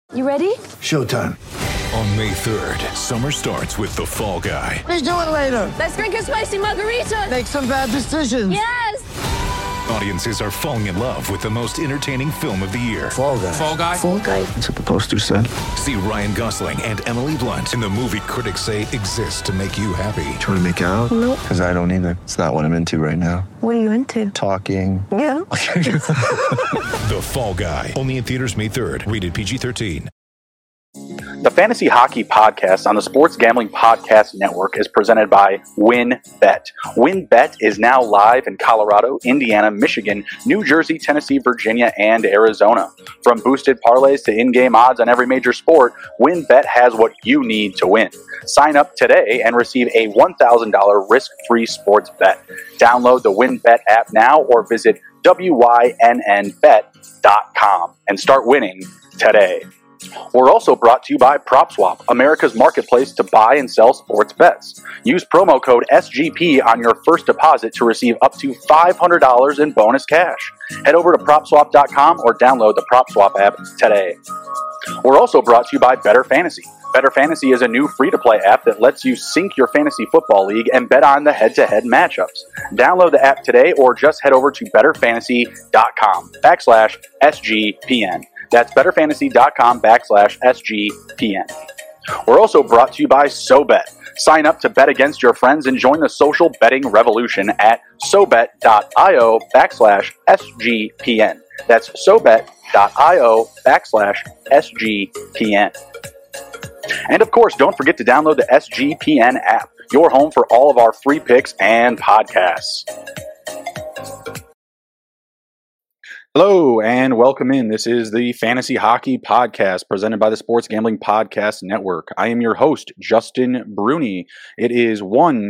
You ready? Showtime. On May 3rd, summer starts with The Fall Guy. Let's do it later. Let's drink a spicy margarita. Make some bad decisions. Yes! Audiences are falling in love with the most entertaining film of the year. Fall guy. Fall Guy? Fall guy. That's what the poster said. See Ryan Gosling and Emily Blunt in the movie critics say exists to make you happy. Trying to make it out? Nope. Because I don't either. It's not what I'm into right now. What are you into? Talking. Yeah. The Fall Guy. Only in theaters May 3rd. Rated PG-13. The Fantasy Hockey Podcast on the Sports Gambling Podcast Network is presented by WynnBET. WynnBET is now live in Colorado, Indiana, Michigan, New Jersey, Tennessee, Virginia, and Arizona. From boosted parlays to in-game odds on every major sport, WynnBET has what you need to win. Sign up today and receive a $1,000 risk-free sports bet. Download the WynnBET app now or visit wynnbet.com and start winning today. We're also brought to you by PropSwap, America's marketplace to buy and sell sports bets. Use promo code SGP on your first deposit to receive up to $500 in bonus cash. Head over to PropSwap.com or download the PropSwap app today. We're also brought to you by Better Fantasy. Better Fantasy is a new free-to-play app that lets you sync your fantasy football league and bet on the head-to-head matchups. Download the app today or just head over to betterfantasy.com/SGPN. That's betterfantasy.com/SGPN. We're also brought to you by SoBet. Sign up to bet against your friends and join the social betting revolution at SoBet.io/SGPN. That's SoBet.io/SGPN. And of course, don't forget to download the SGPN app, your home for all of our free picks and podcasts. Hello and welcome in. This is the Fantasy Hockey Podcast presented by the Sports Gambling Podcast Network. I am your host, Justin Bruni. It is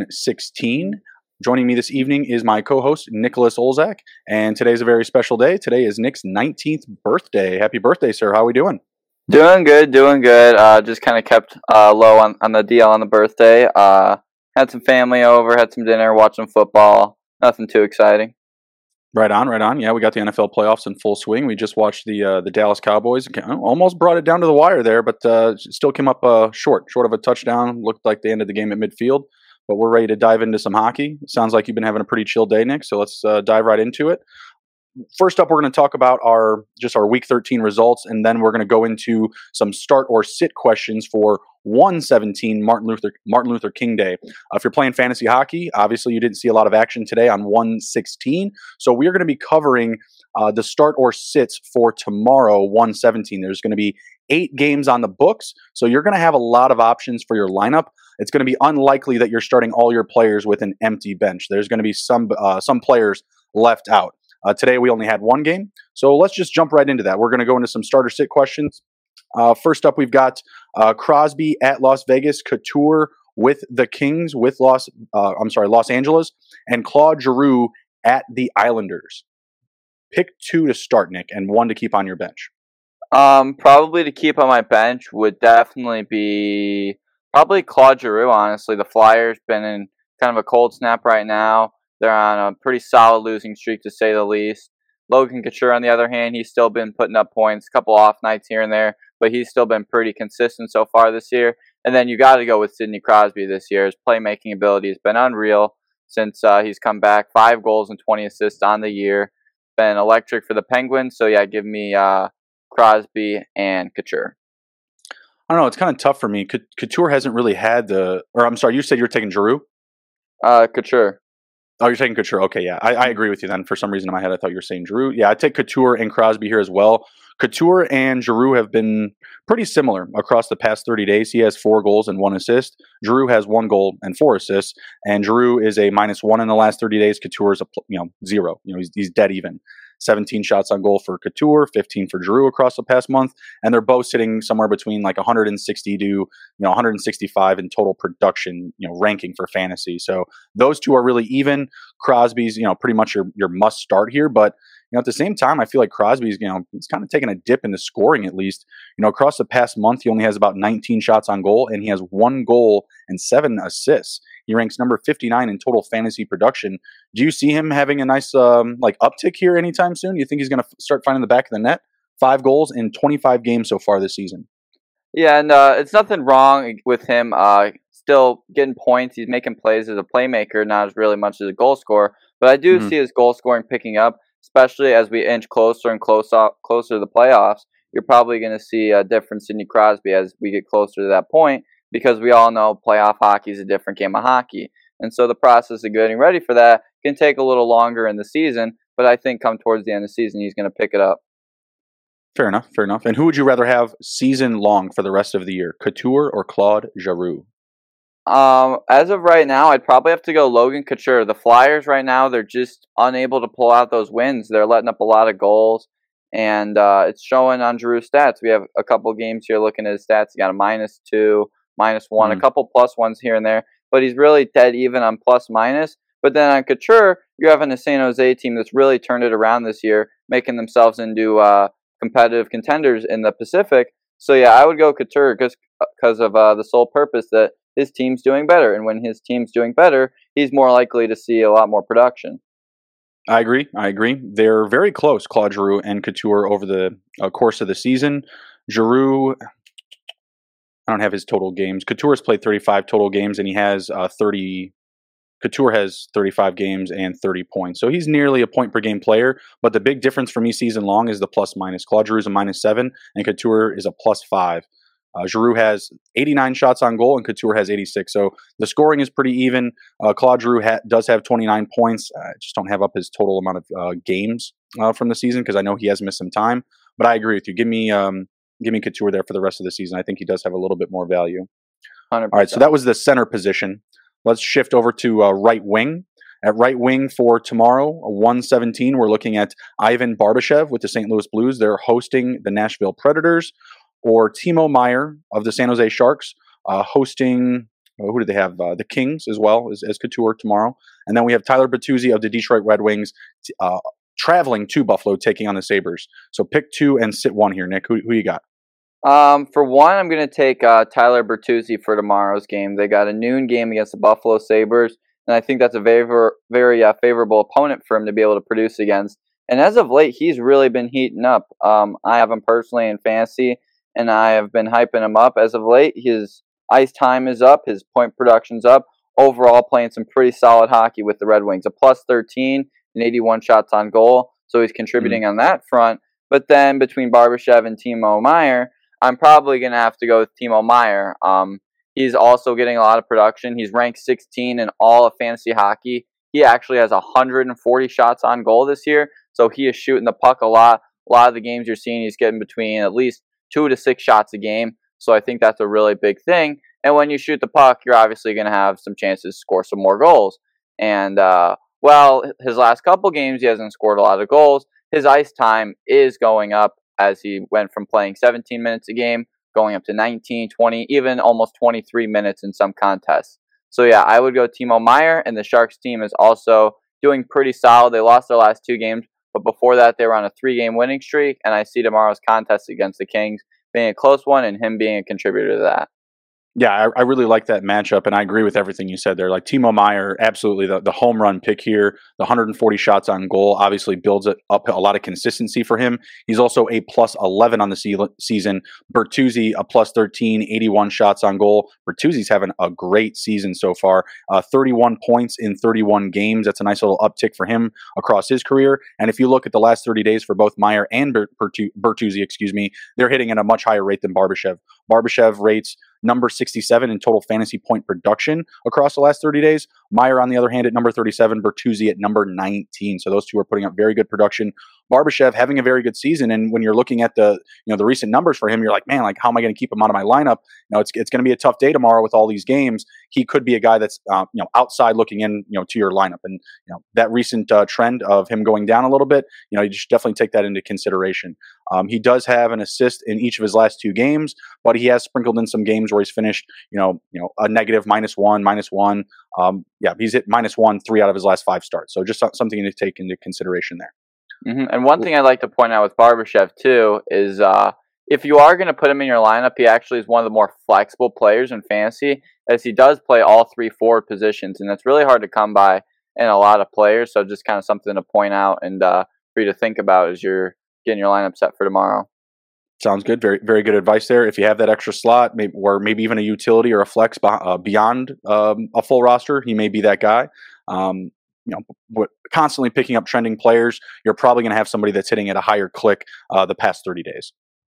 1:16. Joining me this evening is my co-host, Nicholas Olzak, and today's a very special day. Today is Nick's 19th birthday. Happy birthday, sir. How are we doing? Doing good. Just kind of kept low on the DL on the birthday. Had some family over, had some dinner, watched some football. Nothing too exciting. Right on. Yeah, we got the NFL playoffs in full swing. We just watched the Dallas Cowboys. Almost brought it down to the wire there, but still came up short of a touchdown. Looked like they ended the game at midfield, but we're ready to dive into some hockey. Sounds like you've been having a pretty chill day, Nick, so let's dive right into it. First up, we're going to talk about our Week 13 results, and then we're going to go into some start or sit questions for 1/17 Martin Luther King Day. If you're playing fantasy hockey, obviously you didn't see a lot of action today on 1/16, so we're going to be covering the start or sits for tomorrow, 1/17. There's going to be 8 games on the books, so you're going to have a lot of options for your lineup. It's going to be unlikely that you're starting all your players with an empty bench. There's going to be some players left out. Today we only had 1 game, so let's just jump right into that. We're going to go into some starter sit questions. First up, we've got Crosby at Las Vegas, Couture with the Kings with Los Angeles, and Claude Giroux at the Islanders. Pick 2 to start, Nick, and 1 to keep on your bench. Probably to keep on my bench would definitely be Claude Giroux. Honestly, the Flyers been in kind of a cold snap right now. They're on a pretty solid losing streak, to say the least. Logan Couture, on the other hand, he's still been putting up points, a couple off nights here and there, but he's still been pretty consistent so far this year. And then you got to go with Sidney Crosby this year. His playmaking ability has been unreal since he's come back. 5 goals and 20 assists on the year. Been electric for the Penguins. So, yeah, give me Crosby and Couture. I don't know. It's kind of tough for me. Couture hasn't really had you said you're taking Giroux? Couture. Oh, you're taking Couture. Okay, yeah. I agree with you then. For some reason in my head, I thought you were saying Giroux. Yeah, I take Couture and Crosby here as well. Couture and Giroux have been pretty similar across the past 30 days. He has 4 goals and 1 assist. Giroux has 1 goal and 4 assists. And Giroux is a -1 in the last 30 days. Couture is 0. He's dead even. 17 shots on goal for Couture, 15 for Giroux across the past month, and they're both sitting somewhere between like 160 to 165 in total production, ranking for fantasy. So those two are really even. Crosby's pretty much your must start here, but at the same time, I feel like Crosby's he's kind of taking a dip in the scoring at least. Across the past month, he only has about 19 shots on goal, and he has 1 goal and 7 assists. He ranks number 59 in total fantasy production. Do you see him having a nice uptick here anytime soon? Do you think he's going to start finding the back of the net 5 goals in 25 games so far this season. Yeah, and it's nothing wrong with him still getting points. He's making plays as a playmaker, not as really much as a goal scorer. But I do see his goal scoring picking up, especially as we inch closer and closer to the playoffs. You're probably going to see a different Sidney Crosby as we get closer to that point, because we all know playoff hockey is a different game of hockey. And so the process of getting ready for that can take a little longer in the season, but I think come towards the end of the season, he's going to pick it up. Fair enough. And who would you rather have season long for the rest of the year, Couture or Claude Giroux? As of right now, I'd probably have to go Logan Couture. The Flyers right now, they're just unable to pull out those wins. They're letting up a lot of goals, and it's showing on Giroux's stats. We have a couple games here looking at his stats. He got a -2, -1, a couple plus ones here and there, but he's really dead even on plus minus. But then on Couture, you're having a San Jose team that's really turned it around this year, making themselves into competitive contenders in the Pacific. So yeah, I would go Couture because of the sole purpose that his team's doing better, and when his team's doing better, he's more likely to see a lot more production. I agree. They're very close, Claude Giroux and Couture, over the course of the season. Giroux, I don't have his total games. Couture has played 35 total games, and he has 30. Couture has 35 games and 30 points. So he's nearly a point per game player, but the big difference for me season long is the plus minus. Claude Giroux is a -7, and Couture is a +5. Giroux has 89 shots on goal, and Couture has 86. So the scoring is pretty even. Claude Giroux does have 29 points. I just don't have up his total amount of games from the season because I know he has missed some time. But I agree with you. Give me Couture there for the rest of the season. I think he does have a little bit more value. 100%. All right, so that was the center position. Let's shift over to right wing. At right wing for tomorrow, 1:17, we're looking at Ivan Barbashev with the St. Louis Blues. They're hosting the Nashville Predators, or Timo Meier of the San Jose Sharks hosting, who do they have? The Kings as well as Couture tomorrow. And then we have Tyler Bertuzzi of the Detroit Red Wings traveling to Buffalo, taking on the Sabres. So pick 2 and sit 1 here, Nick. Who you got? For one, I'm going to take Tyler Bertuzzi for tomorrow's game. They got a noon game against the Buffalo Sabres, and I think that's a very favorable opponent for him to be able to produce against. And as of late, he's really been heating up. I have him personally in fantasy, and I have been hyping him up as of late. His ice time is up, his point production's up. Overall, playing some pretty solid hockey with the Red Wings. A +13 and 81 shots on goal, so he's contributing on that front. But then between Barbashev and Timo Meier, I'm probably going to have to go with Timo Meier. He's also getting a lot of production. He's ranked 16 in all of fantasy hockey. He actually has 140 shots on goal this year, so he is shooting the puck a lot. A lot of the games you're seeing, he's getting between at least 2 to 6 shots a game, so I think that's a really big thing. And when you shoot the puck, you're obviously going to have some chances to score some more goals. And, his last couple games, he hasn't scored a lot of goals. His ice time is going up, as he went from playing 17 minutes a game, going up to 19, 20, even almost 23 minutes in some contests. So yeah, I would go Timo Meier, and the Sharks team is also doing pretty solid. They lost their last 2 games, but before that, they were on a 3-game winning streak, and I see tomorrow's contest against the Kings being a close one and him being a contributor to that. Yeah, I really like that matchup, and I agree with everything you said there. Like Timo Meier, absolutely the home run pick here. The 140 shots on goal obviously builds it up a lot of consistency for him. He's also a +11 on the season. Bertuzzi, a +13, 81 shots on goal. Bertuzzi's having a great season so far. 31 points in 31 games. That's a nice little uptick for him across his career. And if you look at the last 30 days for both Meier and Bertuzzi, they're hitting at a much higher rate than Barbashev. Barbashev rates number 67 in total fantasy point production across the last 30 days. Meier, on the other hand, at number 37, Bertuzzi at number 19. So those two are putting up very good production. Barbashev having a very good season, and when you're looking at the recent numbers for him, you're like, man, like how am I going to keep him out of my lineup? It's going to be a tough day tomorrow with all these games. He could be a guy that's outside looking in to your lineup, and that recent trend of him going down a little bit, you should definitely take that into consideration. He does have an assist in each of his last 2 games, but he has sprinkled in some games where he's finished a negative -1. He's hit -1 3 out of his last 5 starts. So just something to take into consideration there. And one thing I'd like to point out with Barbashev too is if you are going to put him in your lineup, he actually is one of the more flexible players in fantasy, as he does play all 3 forward positions, and that's really hard to come by in a lot of players. So just kind of something to point out and for you to think about as you're getting your lineup set for tomorrow. Sounds good. Very, very good advice there. If you have that extra slot, or maybe even a utility or a flex beyond a full roster, he may be that guy. Constantly picking up trending players, you're probably going to have somebody that's hitting at a higher click the past 30 days.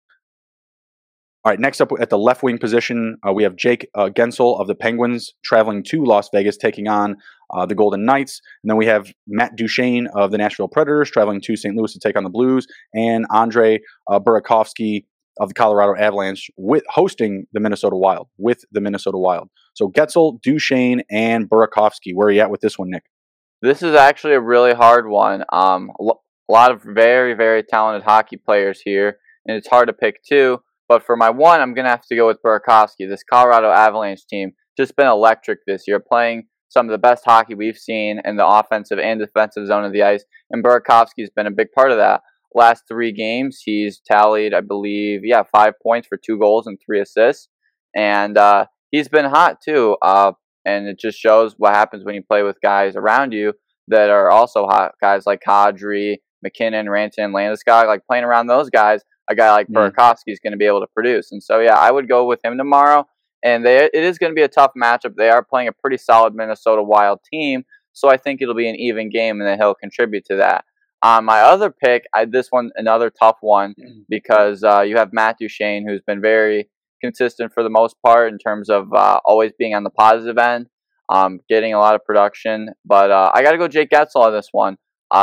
All right, next up at the left wing position, we have Jake Gensel of the Penguins traveling to Las Vegas, taking on the Golden Knights. And then we have Matt Duchene of the Nashville Predators traveling to St. Louis to take on the Blues, and Andre Burakovsky of the Colorado Avalanche hosting the Minnesota Wild with the Minnesota Wild. So Gensel, Duchene, and Burakovsky. Where are you at with this one, Nick? This is actually a really hard one. A lot of very, very talented hockey players here, and it's hard to pick two. But for my one, I'm going to have to go with Burakovsky. This Colorado Avalanche team just been electric this year, playing some of the best hockey we've seen in the offensive and defensive zone of the ice. And Burakovsky's been a big part of that. Last 3 games, he's tallied, I believe, 5 points for 2 goals and 3 assists. And he's been hot, too. And it just shows what happens when you play with guys around you that are also hot. Guys like Kadri, McKinnon, Rantanen, Landeskog, like playing around those guys. A guy like Burakovsky is going to be able to produce. And so, I would go with him tomorrow. And it is going to be a tough matchup. They are playing a pretty solid Minnesota Wild team. So I think it'll be an even game and that he'll contribute to that. My other pick, this one, another tough one, because you have Matt Duchene, who's been very consistent for the most part in terms of always being on the positive end, getting a lot of production. But I got to go Jake Gensel on this one.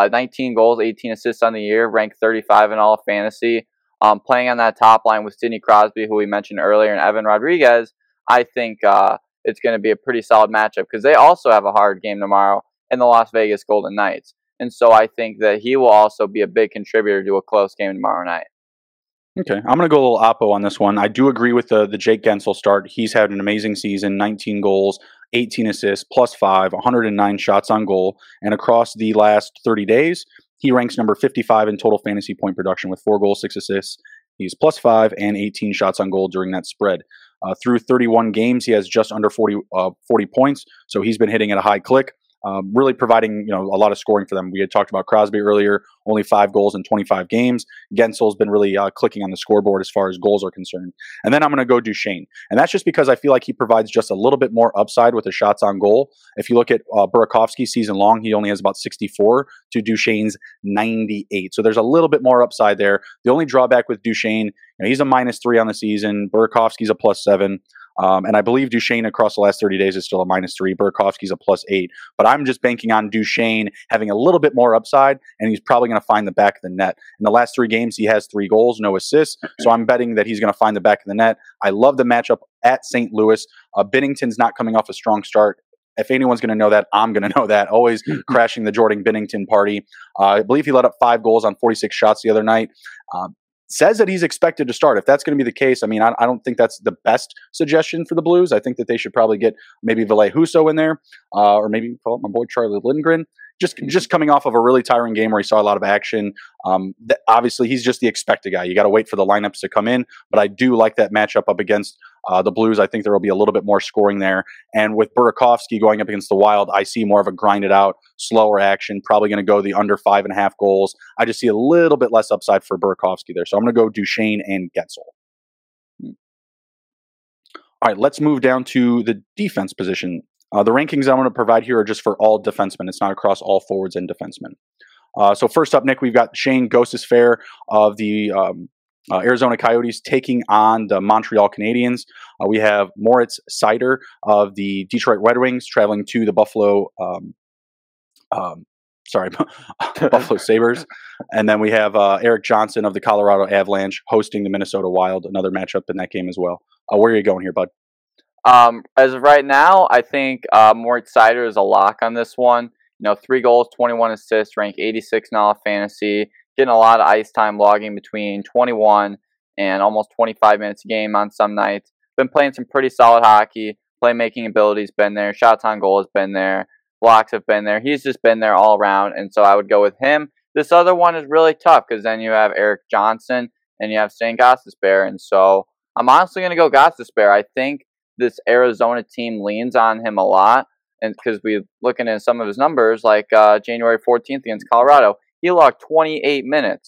19 goals, 18 assists on the year, ranked 35 in all of fantasy. Playing on that top line with Sidney Crosby, who we mentioned earlier, and Evan Rodriguez, I think it's going to be a pretty solid matchup because they also have a hard game tomorrow in the Las Vegas Golden Knights. And so I think that he will also be a big contributor to a close game tomorrow night. Okay, I'm going to go a little oppo on this one. I do agree with the Jake Gensel start. He's had an amazing season, 19 goals, 18 assists, +5, 109 shots on goal. And across the last 30 days, he ranks number 55 in total fantasy point production with 4 goals, 6 assists. He's +5 and 18 shots on goal during that spread. Through 31 games, he has just under 40 points, so he's been hitting at a high click, really providing a lot of scoring for them. We had talked about Crosby earlier, only 5 goals in 25 games. Gensel's been really clicking on the scoreboard as far as goals are concerned. And then I'm going to go Duchene. And that's just because I feel like he provides just a little bit more upside with the shots on goal. If you look at Burakovsky season long, he only has about 64 to Duchene's 98. So there's a little bit more upside there. The only drawback with Duchene, he's a -3 on the season. Burakovsky's a +7. And I believe Duchene across the last 30 days is still a -3. Burakovsky's a +8. But I'm just banking on Duchene having a little bit more upside, and he's probably going to find the back of the net. In the last 3 games, he has 3 goals, no assists. So I'm betting that he's going to find the back of the net. I love the matchup at St. Louis. Binnington's not coming off a strong start. If anyone's going to know that, I'm going to know that. Always crashing the Jordan Binnington party. I believe he let up 5 goals on 46 shots the other night. Says that he's expected to start. If that's going to be the case, I mean, I don't think that's the best suggestion for the Blues. I think that they should probably get maybe Ville Husso in there, or maybe call my boy Charlie Lindgren. Just coming off of a really tiring game where he saw a lot of action. Obviously, he's just the expected guy. You got to wait for the lineups to come in, but I do like that matchup up against the Blues. I think there will be a little bit more scoring there. And with Burakovsky going up against the Wild, I see more of a grinded out, slower action, probably going to go the under 5.5 goals. I just see a little bit less upside for Burakovsky there. So I'm going to go Duchene and Gensel. All right, let's move down to the defense position. The rankings I'm going to provide here are just for all defensemen. It's not across all forwards and defensemen. So first up, Nick, we've got Shane Gostisbehere of the Arizona Coyotes taking on the Montreal Canadiens. We have Moritz Seider of the Detroit Red Wings traveling to the Buffalo Sabres. And then we have Erik Johnson of the Colorado Avalanche hosting the Minnesota Wild, another matchup in that game as well. Where are you going here, bud? As of right now, I think Moritz Seider is a lock on this one. 3 goals, 21 assists, ranked 86 in all of fantasy, getting a lot of ice time, logging between 21 and almost 25 minutes a game on some nights. Been playing some pretty solid hockey. Playmaking ability's been there. Shots on goal has been there. Blocks have been there. He's just been there all around, and so I would go with him. This other one is really tough because then you have Erik Johnson and you have Shane Gostisbehere, and so I'm honestly going to go Gostisbehere. I think this Arizona team leans on him a lot, and because we're looking at some of his numbers, like January 14th against Colorado, he logged 28 minutes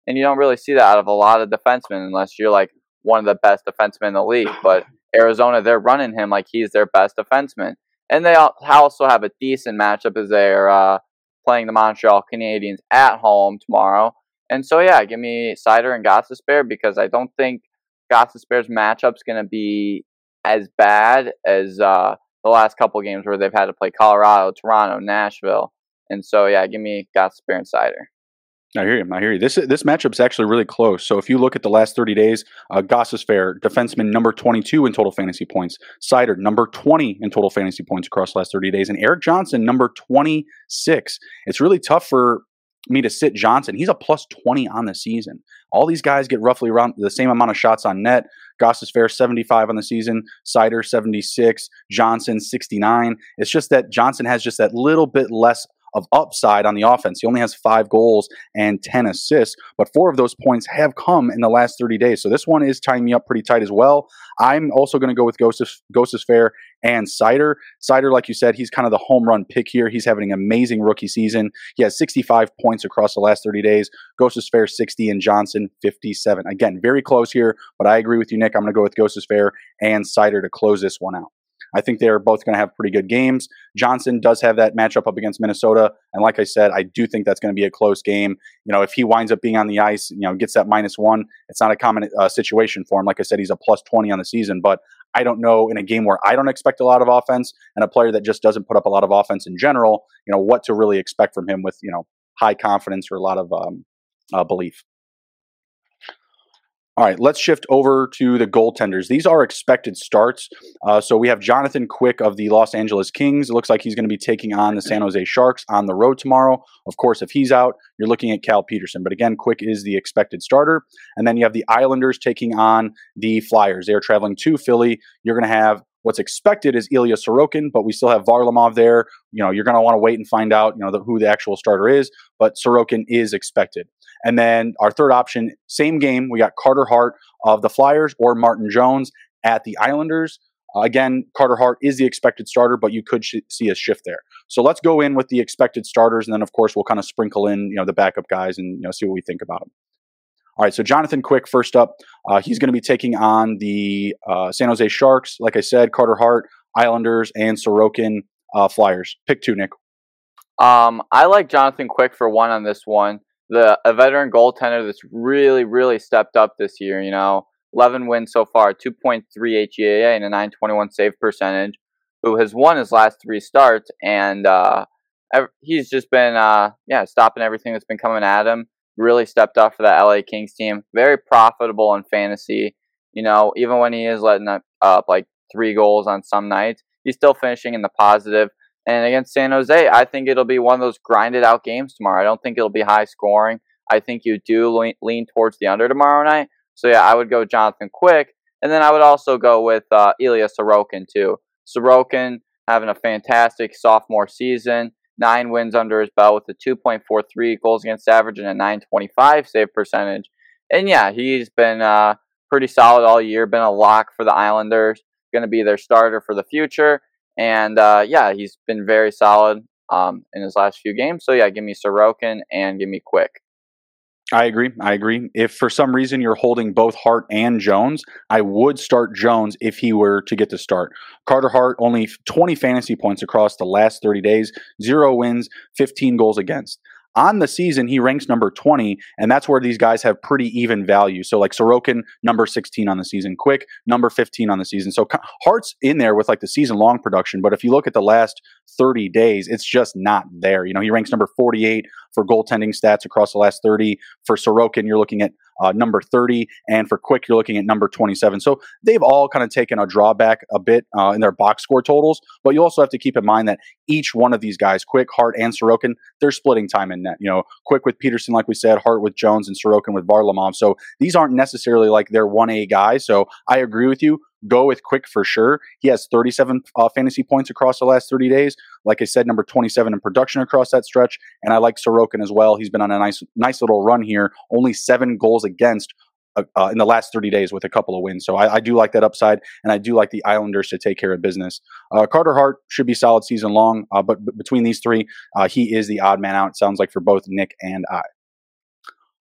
And you don't really see that out of a lot of defensemen unless you're like one of the best defensemen in the league. But Arizona, they're running him like he's their best defenseman. And they also have a decent matchup as they're playing the Montreal Canadiens at home tomorrow. And so, yeah, give me Seider and Gostisbehere because I don't think Gostisbehere's matchup's going to be as bad as the last couple games where they've had to play Colorado, Toronto, Nashville. And so, yeah, give me Gostisbehere and Seider. I hear you. This matchup's actually really close. So if you look at the last 30 days, Gostisbehere, defenseman number 22 in total fantasy points. Seider, number 20 in total fantasy points across the last 30 days. And Erik Johnson, number 26. It's really tough for me to sit Johnson. He's a plus 20 on the season. All these guys get roughly around the same amount of shots on net. Gostisbehere, 75 on the season. Seider, 76. Johnson, 69. It's just that Johnson has just that little bit less of upside on the offense. He only has 5 goals and 10 assists, but 4 of those points have come in the last 30 days. So this one is tying me up pretty tight as well. I'm also going to go with Gostisbehere and Seider. Seider, like you said, he's kind of the home run pick here. He's having an amazing rookie season. He has 65 points across the last 30 days. Gostisbehere, 60, and Johnson, 57. Again, very close here, but I agree with you, Nick. I'm going to go with Gostisbehere and Seider to close this one out. I think they're both going to have pretty good games. Johnson does have that matchup up against Minnesota. And like I said, I do think that's going to be a close game. You know, if he winds up being on the ice, gets that -1, it's not a common situation for him. Like I said, he's a plus 20 on the season. But I don't know, in a game where I don't expect a lot of offense and a player that just doesn't put up a lot of offense in general, what to really expect from him with, high confidence or a lot of belief. All right, let's shift over to the goaltenders. These are expected starts. So we have Jonathan Quick of the Los Angeles Kings. It looks like he's going to be taking on the San Jose Sharks on the road tomorrow. Of course, if he's out, you're looking at Cal Peterson. But again, Quick is the expected starter. And then you have the Islanders taking on the Flyers. They are traveling to Philly. You're going to have what's expected is Ilya Sorokin, but we still have Varlamov there. You're going to want to wait and find out, who the actual starter is. But Sorokin is expected. And then our third option, same game, we got Carter Hart of the Flyers or Martin Jones at the Islanders. Again, Carter Hart is the expected starter, but you could see a shift there. So let's go in with the expected starters, and then, of course, we'll kind of sprinkle in, the backup guys and, see what we think about them. All right, so Jonathan Quick, first up, he's going to be taking on the San Jose Sharks. Like I said, Carter Hart, Islanders, and Sorokin, Flyers. Pick 2, Nick. I like Jonathan Quick for 1 on this one. A veteran goaltender that's really, really stepped up this year, 11 wins so far, 2.38 GAA and a .921 save percentage, who has won his last 3 starts, and he's just been, stopping everything that's been coming at him. Really stepped up for that LA Kings team. Very profitable in fantasy. Even when he is letting up like 3 goals on some nights, he's still finishing in the positive. And against San Jose, I think it'll be one of those grinded out games tomorrow. I don't think it'll be high scoring. I think you do lean towards the under tomorrow night. So yeah, I would go Jonathan Quick. And then I would also go with Ilya Sorokin too. Sorokin having a fantastic sophomore season. 9 wins under his belt with a 2.43 goals against average and a .925 save percentage. And yeah, he's been pretty solid all year. Been a lock for the Islanders. Going to be their starter for the future. And he's been very solid in his last few games. So yeah, give me Sorokin and give me Quick. I agree. If for some reason you're holding both Hart and Jones, I would start Jones if he were to get the start. Carter Hart, only 20 fantasy points across the last 30 days, 0 wins, 15 goals against. On the season, he ranks number 20, and that's where these guys have pretty even value. So like Sorokin, number 16 on the season. Quick, number 15 on the season. So Hart's in there with like the season-long production, but if you look at the last 30 days, it's just not there. He ranks number 48 for goaltending stats across the last 30. For Sorokin, you're looking at number 30, and for Quick, you're looking at number 27. So they've all kind of taken a drawback a bit in their box score totals, but you also have to keep in mind that each one of these guys, Quick, Hart, and Sorokin, they're splitting time in net. Quick with Peterson, like we said, Hart with Jones, and Sorokin with Varlamov. So these aren't necessarily like their 1A guys. So I agree with you. Go with Quick for sure. He has 37 fantasy points across the last 30 days. Like I said, number 27 in production across that stretch. And I like Sorokin as well. He's been on a nice little run here. Only 7 goals against in the last 30 days with a couple of wins. So I do like that upside, and I do like the Islanders to take care of business. Carter Hart should be solid season long, but between these 3, he is the odd man out, it sounds like, for both Nick and I.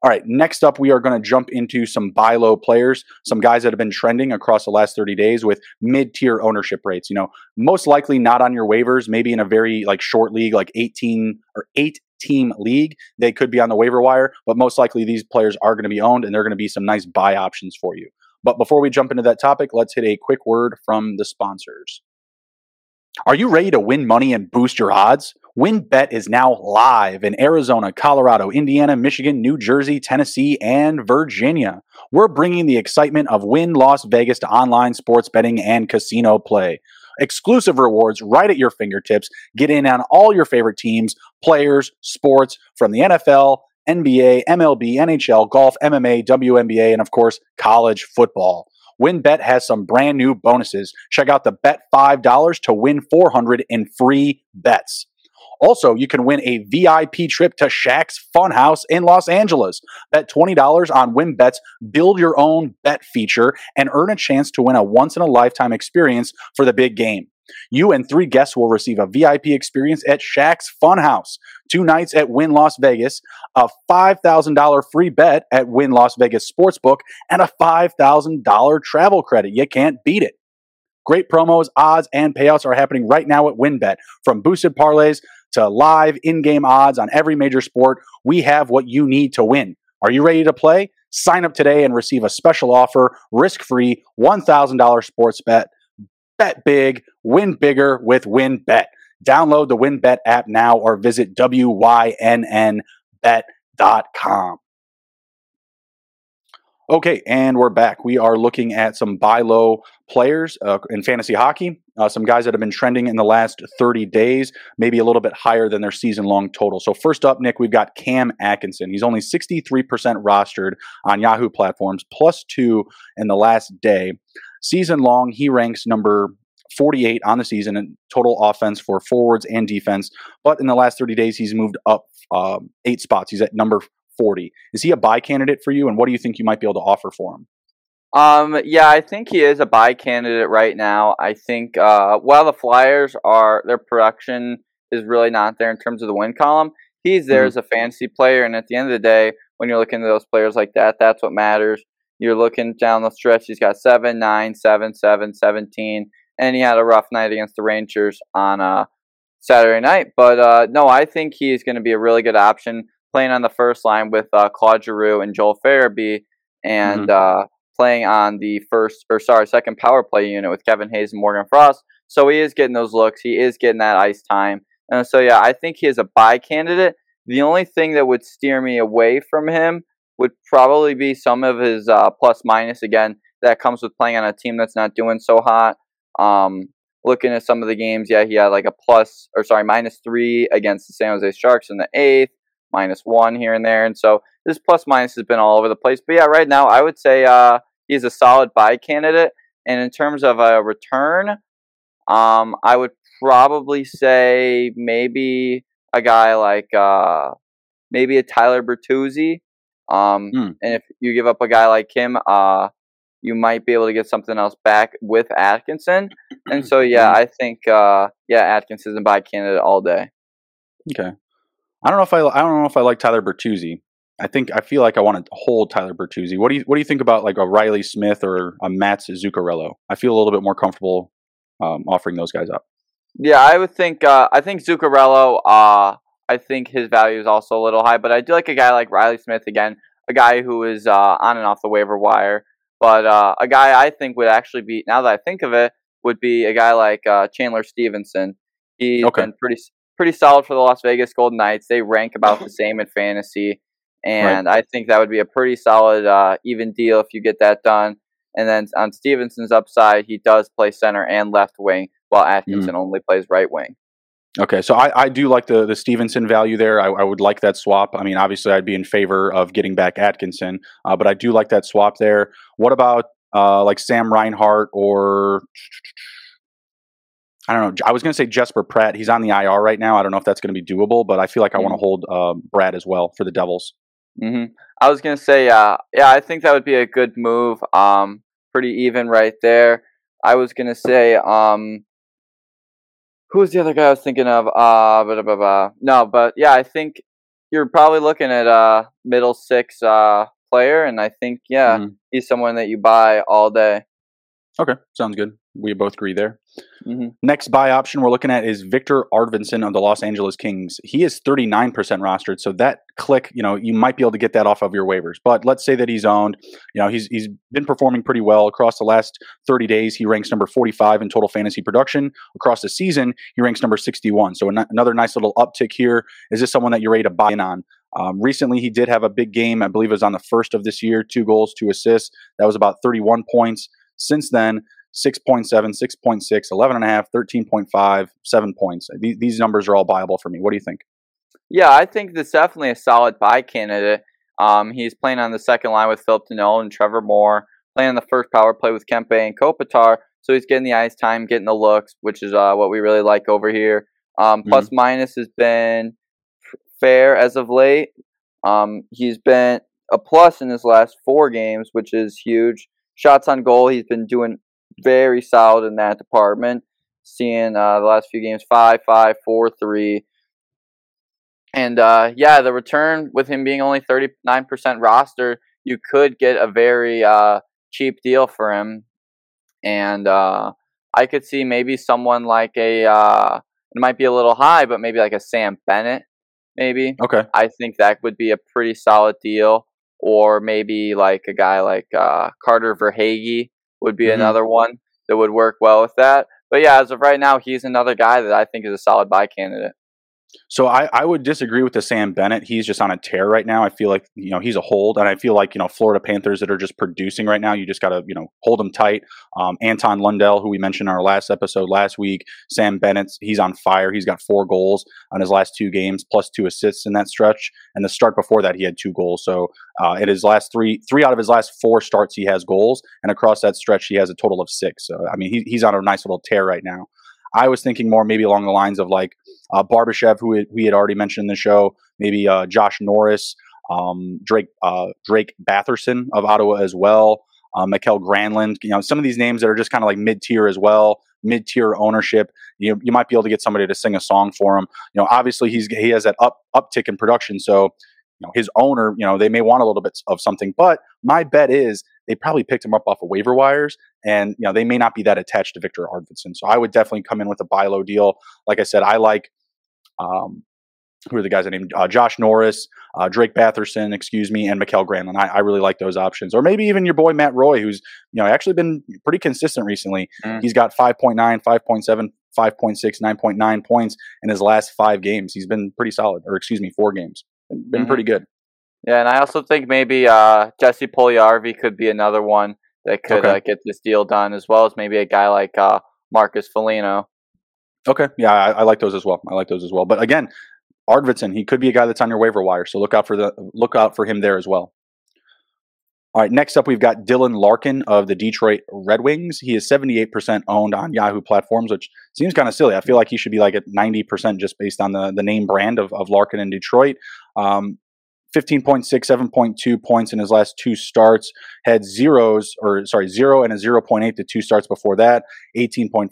All right, next up, we are going to jump into some buy low players, some guys that have been trending across the last 30 days with mid-tier ownership rates. Most likely not on your waivers, maybe in a very short league, like 18 or 8-team league. They could be on the waiver wire, but most likely these players are going to be owned, and they're going to be some nice buy options for you. But before we jump into that topic, let's hit a quick word from the sponsors. Are you ready to win money and boost your odds? WynnBET is now live in Arizona, Colorado, Indiana, Michigan, New Jersey, Tennessee, and Virginia. We're bringing the excitement of Wynn Las Vegas to online sports betting and casino play. Exclusive rewards right at your fingertips. Get in on all your favorite teams, players, sports from the NFL, NBA, MLB, NHL, golf, MMA, WNBA, and of course, college football. WynnBET has some brand new bonuses. Check out the bet $5 to win $400 in free bets. Also, you can win a VIP trip to Shaq's Funhouse in Los Angeles. Bet $20 on WynnBET's Build Your Own Bet feature and earn a chance to win a once-in-a-lifetime experience for the big game. You and 3 guests will receive a VIP experience at Shaq's Funhouse, 2 nights at Wynn Las Vegas, a $5,000 free bet at Wynn Las Vegas Sportsbook, and a $5,000 travel credit. You can't beat it. Great promos, odds, and payouts are happening right now at WynnBET. From boosted parlays to live in-game odds on every major sport, we have what you need to win. Are you ready to play? Sign up today and receive a special offer, risk-free, $1,000 sports bet. Bet big, win bigger with WynnBET. Download the WynnBET app now or visit wynnbet.com. Okay, and we're back. We are looking at some buy low players in fantasy hockey, some guys that have been trending in the last 30 days, maybe a little bit higher than their season-long total. So first up, Nick, we've got Cam Atkinson. He's only 63% rostered on Yahoo platforms, +2 in the last day. Season-long, he ranks number 48 on the season in total offense for forwards and defense. But in the last 30 days, he's moved up 8 spots. He's at number 40. Is he a buy candidate for you? And what do you think you might be able to offer for him? Yeah, I think he is a buy candidate right now. I think while the Flyers their production is really not there in terms of the win column, he's there as a fantasy player. And at the end of the day, when you're looking at those players like that, that's what matters. You're looking down the stretch. He's got 7, 9, 7, 7, 17, and he had a rough night against the Rangers on Saturday night. But no, I think he's going to be a really good option playing on the first line with Claude Giroux and Joel Farabee, and playing on the second power play unit with Kevin Hayes and Morgan Frost. So he is getting those looks. He is getting that ice time. And so, yeah, I think he is a buy candidate. The only thing that would steer me away from him would probably be some of his plus minus. Again, that comes with playing on a team that's not doing so hot. Looking at some of the games, yeah, he had like a -3 against the San Jose Sharks in the 8th, -1 here and there. And so this plus minus has been all over the place. But yeah, right now I would say he's a solid buy candidate. And in terms of a return, I would probably say maybe a guy like maybe a Tyler Bertuzzi. And if you give up a guy like him, you might be able to get something else back with Atkinson. And so, yeah, I think, Atkinson's a buy candidate all day. Okay. I don't know if I like Tyler Bertuzzi. I feel like I want to hold Tyler Bertuzzi. What do you think about like a Riley Smith or a Mats Zuccarello? I feel a little bit more comfortable offering those guys up. Yeah, I would think. I think Zuccarello. I think his value is also a little high, but I do like a guy like Riley Smith again, a guy who is on and off the waiver wire. But a guy I think would actually be, now that I think of it, would be a guy like Chandler Stevenson. He's been pretty solid for the Las Vegas Golden Knights. They rank about the same in fantasy, and I think that would be a pretty solid even deal if you get that done. And then on Stevenson's upside, he does play center and left wing, while Atkinson only plays right wing. Okay, so I do like the Stevenson value there. I would like that swap. I mean, obviously, I'd be in favor of getting back Atkinson, but I do like that swap there. What about like Sam Reinhart or I don't know. I was going to say Jesper Pratt. He's on the IR right now. I don't know if that's going to be doable, but I feel like I want to hold Brad as well for the Devils. I was going to say, I think that would be a good move. Pretty even right there. I was going to say, who was the other guy I was thinking of? No, but yeah, I think you're probably looking at a middle six player, and I think he's someone that you buy all day. Okay, sounds good. We both agree there. Mm-hmm. Next buy option we're looking at is Victor Arvidsson of the Los Angeles Kings. He is 39% rostered, so that click, you might be able to get that off of your waivers. But let's say that he's owned. He's been performing pretty well across the last 30 days. He ranks number 45 in total fantasy production. Across the season, he ranks number 61. So another nice little uptick here. Is this someone that you're ready to buy in on? Recently, he did have a big game. I believe it was on the 1st of this year. 2 goals, 2 assists. That was about 31 points. Since then, 6.7, 6.6, 11.5, 13.5, 7 points. These numbers are all buyable for me. What do you think? Yeah, I think that's definitely a solid buy candidate. He's playing on the second line with Philip Deneau and Trevor Moore, playing on the first power play with Kempe and Kopitar. So he's getting the ice time, getting the looks, which is what we really like over here. Plus minus has been fair as of late. He's been a plus in his last 4 games, which is huge. Shots on goal, he's been doing very solid in that department. Seeing the last few games 5-5, 4-3. And the return with him being only 39% roster, you could get a very cheap deal for him. And I could see maybe someone like it might be a little high, but maybe like a Sam Bennett, maybe. Okay. I think that would be a pretty solid deal. Or maybe like a guy like Carter Verhaeghe would be another one that would work well with that. But yeah, as of right now, he's another guy that I think is a solid buy candidate. So I would disagree with the Sam Bennett. He's just on a tear right now. I feel like, he's a hold. And I feel like, Florida Panthers that are just producing right now, you just got to, hold them tight. Anton Lundell, who we mentioned in our last episode last week. Sam Bennett, he's on fire. He's got 4 goals on his last 2 games, plus 2 assists in that stretch. And the start before that, he had 2 goals. So in his last 3 out of his last 4 starts, he has goals. And across that stretch, he has a total of 6. So, I mean, he's on a nice little tear right now. I was thinking more maybe along the lines of like Barbashev, who we had already mentioned in the show, maybe Josh Norris, Drake Batherson of Ottawa as well, Mikael Granlund. Some of these names that are just kind of like mid-tier as well, mid-tier ownership. You might be able to get somebody to sing a song for him. Obviously he has that uptick in production, so his owner, they may want a little bit of something. But my bet is they probably picked him up off of waiver wires, and they may not be that attached to Victor Arvidsson. So I would definitely come in with a buy low deal. Like I said, I like who are the guys I named? Josh Norris, Drake Batherson, and Mikael Granlund. I really like those options. Or maybe even your boy Matt Roy, who's actually been pretty consistent recently. He's got 5.9, 5.7, 5.6, 9.9 points in his last 5 games. He's been pretty solid. Or 4 games. Been pretty good. Yeah, and I also think maybe Jesse Puljujarvi could be another one that could get this deal done, as well as maybe a guy like Marcus Foligno. Okay, yeah, I like those as well. But again, Arvidsson, he could be a guy that's on your waiver wire, so look out for him there as well. All right, next up we've got Dylan Larkin of the Detroit Red Wings. He is 78% owned on Yahoo platforms, which seems kind of silly. I feel like he should be like at 90% just based on the name brand of Larkin in Detroit. 15.6, 7.2 points in his last 2 starts. Had 0 and a 0.8 the 2 starts before that. 18.5,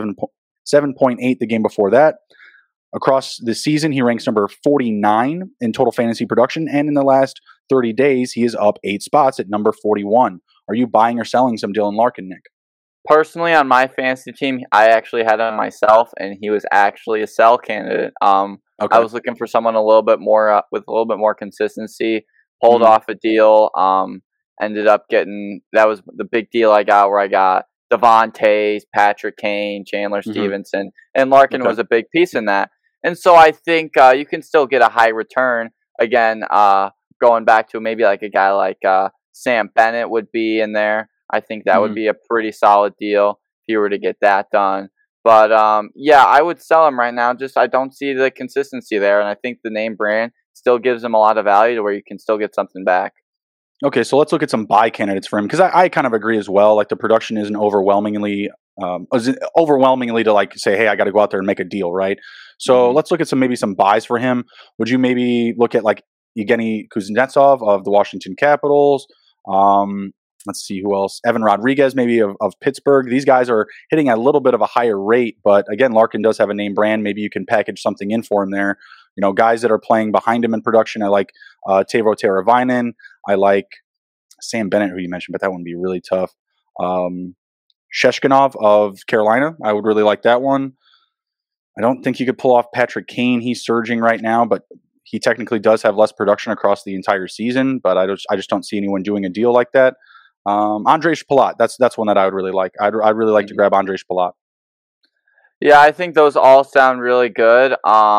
7.8 the game before that. Across the season, he ranks number 49 in total fantasy production, and in the last 30 days, he is up 8 spots at number 41. Are you buying or selling some Dylan Larkin, Nick? Personally, on my fantasy team, I actually had him myself, and he was actually a sell candidate. I was looking for someone a little bit more with a little bit more consistency. Pulled off a deal. Ended up getting, that was the big deal I got, where I got Devon Toews, Patrick Kane, Chandler Stevenson, and Larkin was a big piece in that. And so I think you can still get a high return. Again, going back to maybe like a guy like Sam Bennett would be in there. I think that would be a pretty solid deal if you were to get that done. But I would sell him right now. Just I don't see the consistency there, and I think the name brand still gives him a lot of value to where you can still get something back. Okay, so let's look at some buy candidates for him, because I kind of agree as well. Like the production isn't overwhelmingly to like say, hey, I got to go out there and make a deal, right? So let's look at maybe some buys for him. Would you maybe look at like Evgeny Kuznetsov of the Washington Capitals? Let's see who else. Evan Rodriguez, maybe of Pittsburgh. These guys are hitting at a little bit of a higher rate, but again, Larkin does have a name brand. Maybe you can package something in for him there. guys that are playing behind him in production. I like Teuvo Teravainen. I like Sam Bennett, who you mentioned, but that would be really tough. Sheshkinov of Carolina, I would really like that one. I don't think you could pull off Patrick Kane. He's surging right now, but he technically does have less production across the entire season. But I just don't see anyone doing a deal like that. Andrej Palat, that's one that I would really like. I'd really like to grab Andrej Palat. Yeah, I think those all sound really good.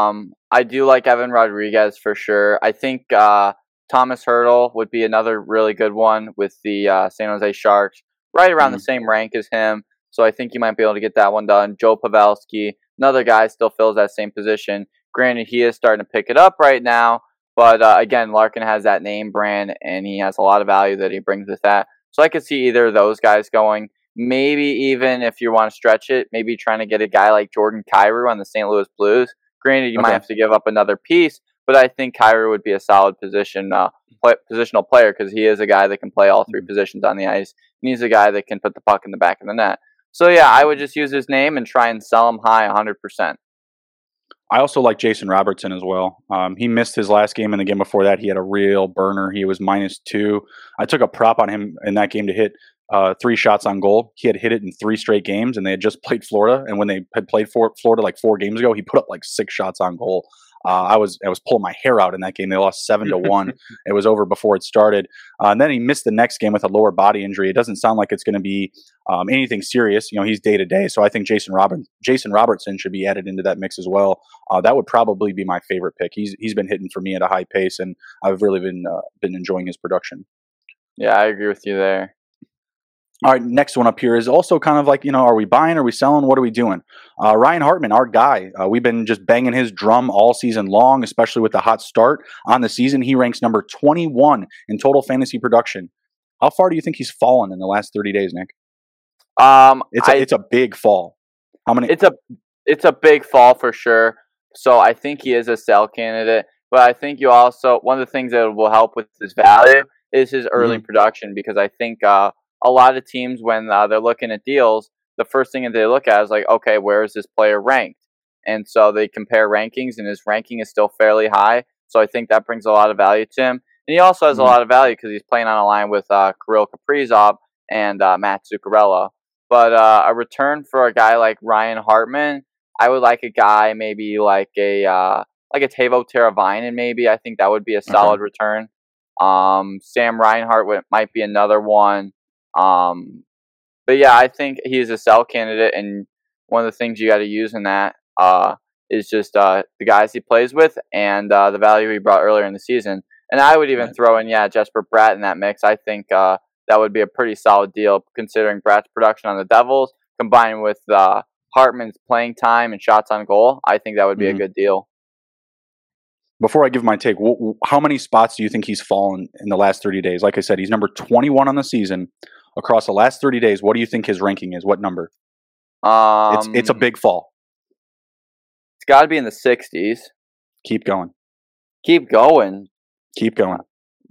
I do like Evan Rodriguez for sure. I think Thomas Hertl would be another really good one with the San Jose Sharks, right around the same rank as him. So I think you might be able to get that one done. Joe Pavelski, another guy, still fills that same position. Granted, he is starting to pick it up right now, but again, Larkin has that name brand, and he has a lot of value that he brings with that. So I could see either of those guys going. Maybe even if you want to stretch it, maybe trying to get a guy like Jordan Kyrou on the St. Louis Blues. Granted, you might have to give up another piece, but I think Kyrou would be a solid positional player because he is a guy that can play all three positions on the ice. And he's a guy that can put the puck in the back of the net. So yeah, I would just use his name and try and sell him high 100%. I also like Jason Robertson as well. He missed his last game, and the game before that, he had a real burner. He was -2. I took a prop on him in that game to hit 3 shots on goal. He had hit it in 3 straight games, and they had just played Florida. And when they had played Florida like 4 games ago, he put up like 6 shots on goal. I was pulling my hair out in that game. They lost 7-1. It was over before it started. And then he missed the next game with a lower body injury. It doesn't sound like it's going to be anything serious. He's day to day. So I think Jason Robertson should be added into that mix as well. That would probably be my favorite pick. He's been hitting for me at a high pace, and I've really been enjoying his production. Yeah, I agree with you there. All right, next one up here is also kind of like, are we buying? Are we selling? What are we doing? Ryan Hartman, our guy. We've been just banging his drum all season long, especially with the hot start on the season. He ranks number 21 in total fantasy production. How far do you think he's fallen in the last 30 days, Nick? It's a big fall. How many? It's a big fall for sure. So I think he is a sell candidate. But I think you also, one of the things that will help with his value is his early production, because I think a lot of teams, when they're looking at deals, the first thing that they look at is like, okay, where is this player ranked? And so they compare rankings, and his ranking is still fairly high. So I think that brings a lot of value to him. And he also has a lot of value because he's playing on a line with Kirill Kaprizov and Matt Zuccarello. But a return for a guy like Ryan Hartman, I would like a guy maybe like a Teuvo Teravainen maybe. I think that would be a solid return. Sam Reinhart might be another one. But yeah, I think he's a sell candidate, and one of the things you got to use in that is just the guys he plays with and the value he brought earlier in the season. And I would even throw in Jesper Bratt in that mix. I think that would be a pretty solid deal, considering Bratt's production on the Devils combined with Hartman's playing time and shots on goal. I think that would be a good deal. Before I give my take, how many spots do you think he's fallen in the last 30 days? Like I said, he's number 21 on the season. Across the last 30 days, what do you think his ranking is? What number? It's a big fall. It's got to be in the 60s. Keep going. Keep going. Keep going.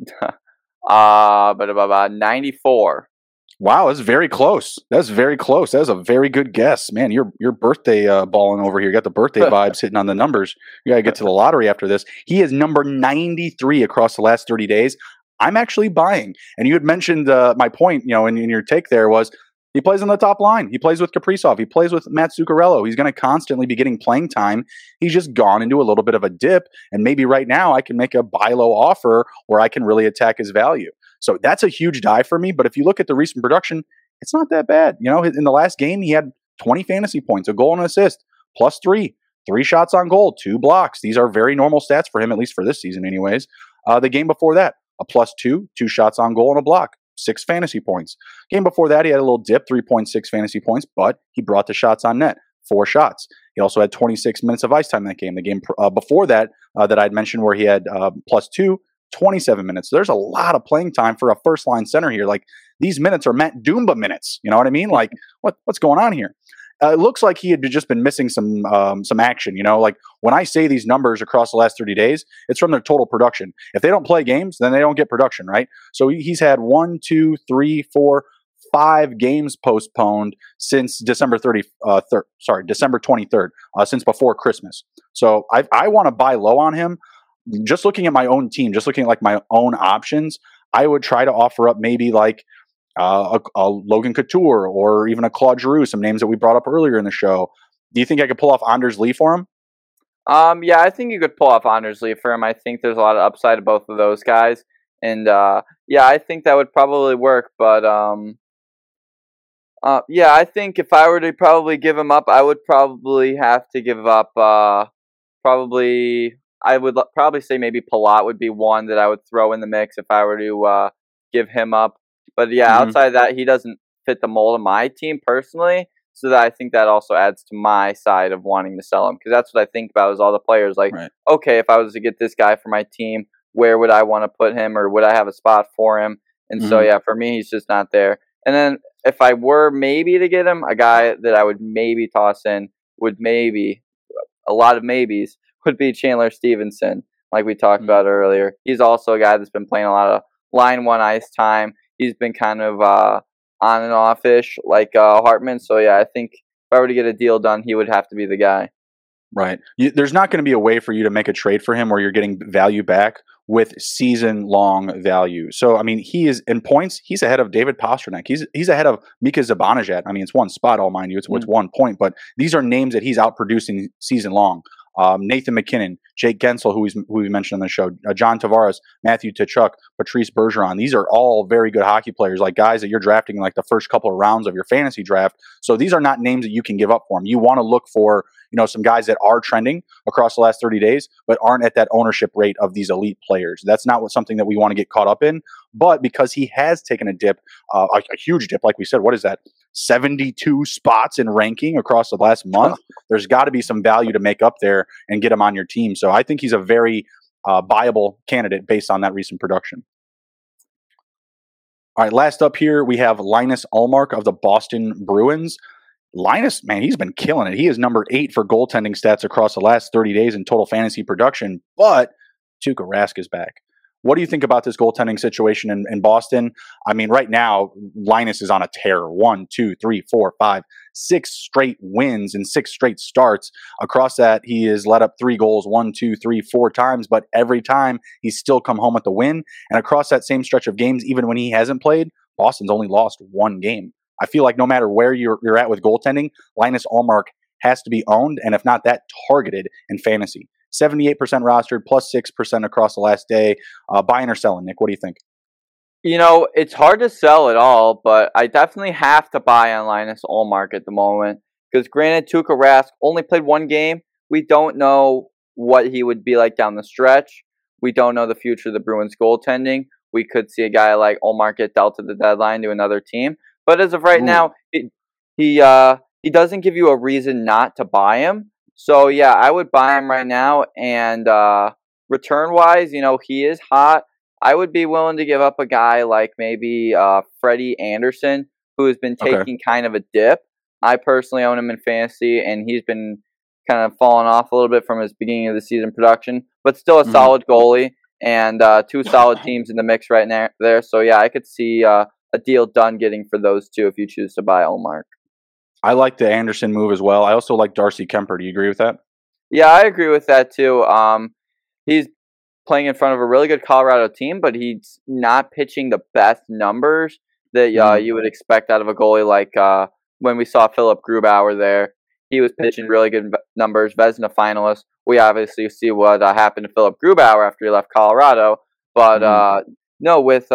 But about 94. Wow, that's very close. That's very close. That's a very good guess, man. Your birthday balling over here. You got the birthday vibes hitting on the numbers. You got to get to the lottery after this. He is number 93 across the last 30 days. I'm actually buying. And you had mentioned my point, in your take there was he plays on the top line. He plays with Kaprizov. He plays with Matt Zuccarello. He's going to constantly be getting playing time. He's just gone into a little bit of a dip. And maybe right now I can make a buy low offer where I can really attack his value. So that's a huge dive for me. But if you look at the recent production, it's not that bad. In the last game, he had 20 fantasy points, a goal and an assist, +3, 3 shots on goal, 2 blocks. These are very normal stats for him, at least for this season anyways. The game before that, a +2, 2 shots on goal and a block, 6 fantasy points. Game before that, he had a little dip, 3.6 fantasy points, but he brought the shots on net, 4 shots. He also had 26 minutes of ice time in that game. The game before that, that I'd mentioned where he had +2, 27 minutes. So there's a lot of playing time for a first-line center here. Like, these minutes are Matt Dumba minutes. You know what I mean? Like, what's going on here? It looks like he had just been missing some action. Like when I say these numbers across the last 30 days, it's from their total production. If they don't play games, then they don't get production, right? So he's had 1, 2, 3, 4, 5 games postponed since December 23rd, since before Christmas. So I want to buy low on him. Just looking at my own team, just looking at like my own options, I would try to offer up maybe like a Logan Couture or even a Claude Giroux, some names that we brought up earlier in the show. Do you think I could pull off Anders Lee for him? Yeah, I think you could pull off Anders Lee for him. I think there's a lot of upside to both of those guys. And yeah, I think that would probably work. But yeah, I think if I were to probably give him up, I would probably have to give up I would probably say maybe Palat would be one that I would throw in the mix if I were to give him up. But yeah, outside of that, he doesn't fit the mold of my team personally. So that I think that also adds to my side of wanting to sell him, because that's what I think about is all the players. Like, okay, if I was to get this guy for my team, where would I want to put him, or would I have a spot for him? And so yeah, for me, he's just not there. And then if I were maybe to get him, a guy that I would maybe toss in would maybe a lot of maybes would be Chandler Stevenson, like we talked about earlier. He's also a guy that's been playing a lot of line one ice time. He's been kind of on and off-ish like Hartman. So yeah, I think if I were to get a deal done, he would have to be the guy. Right. There's not going to be a way for you to make a trade for him where you're getting value back with season-long value. So, I mean, he is in points. He's ahead of David Pastrnak. He's ahead of Mika Zibanejad. I mean, it's one spot, I'll mind you. It's 1 point, but these are names that he's outproducing season-long. Nathan McKinnon, Jake Gensel, who we mentioned on the show, John Tavares, Matthew Tkachuk, Patrice Bergeron. These are all very good hockey players, like guys that you're drafting in like the first couple of rounds of your fantasy draft. So these are not names that you can give up for them. You want to look for, some guys that are trending across the last 30 days, but aren't at that ownership rate of these elite players. That's not something that we want to get caught up in. But because he has taken a dip, a huge dip, like we said, what is that? 72 spots in ranking across the last month. There's got to be some value to make up there and get him on your team. So I think he's a very viable candidate based on that recent production. All right, last up here, we have Linus Ullmark of the Boston Bruins. Linus, man, he's been killing it. He is number 8 for goaltending stats across the last 30 days in total fantasy production, but Tuukka Rask is back. What do you think about this goaltending situation in Boston? I mean, right now, Linus is on a tear. 1, 2, 3, 4, 5, 6 straight wins and 6 straight starts. Across that, he has let up 3 goals 1, 2, 3, 4 times, but every time he's still come home with the win. And across that same stretch of games, even when he hasn't played, Boston's only lost 1 game. I feel like no matter where you're at with goaltending, Linus Ullmark has to be owned, and if not that, targeted in fantasy. 78% rostered, plus 6% across the last day. Buying or selling, Nick? What do you think? It's hard to sell at all, but I definitely have to buy on Linus Ullmark at the moment. Because granted, Tuukka Rask only played 1 game. We don't know what he would be like down the stretch. We don't know the future of the Bruins goaltending. We could see a guy like Ullmark get dealt to the deadline to another team. But as of right now, he doesn't give you a reason not to buy him. So, yeah, I would buy him right now. And return-wise, he is hot. I would be willing to give up a guy like maybe Freddie Anderson, who has been taking kind of a dip. I personally own him in fantasy, and he's been kind of falling off a little bit from his beginning of the season production, but still a solid goalie, and 2 solid teams in the mix right there. So, yeah, I could see a deal done getting for those 2 if you choose to buy Ullmark. I like the Anderson move as well. I also like Darcy Kemper. Do you agree with that? Yeah, I agree with that too. He's playing in front of a really good Colorado team, but he's not pitching the best numbers that you would expect out of a goalie. Like when we saw Philip Grubauer there, he was pitching really good numbers, Vezina finalist. We obviously see what happened to Philip Grubauer after he left Colorado. But no, with